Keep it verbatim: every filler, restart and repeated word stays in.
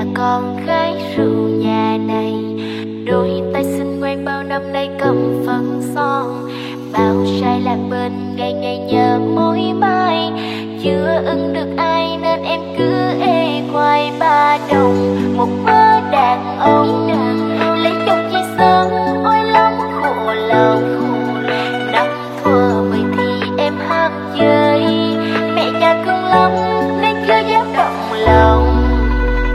là con gái rượu nhà này, đôi tay xinh ngoan bao năm nay cầm phấn son, bao sai làm bên ngày ngày nhớ mối mai, chưa ưng được ai nên em cứ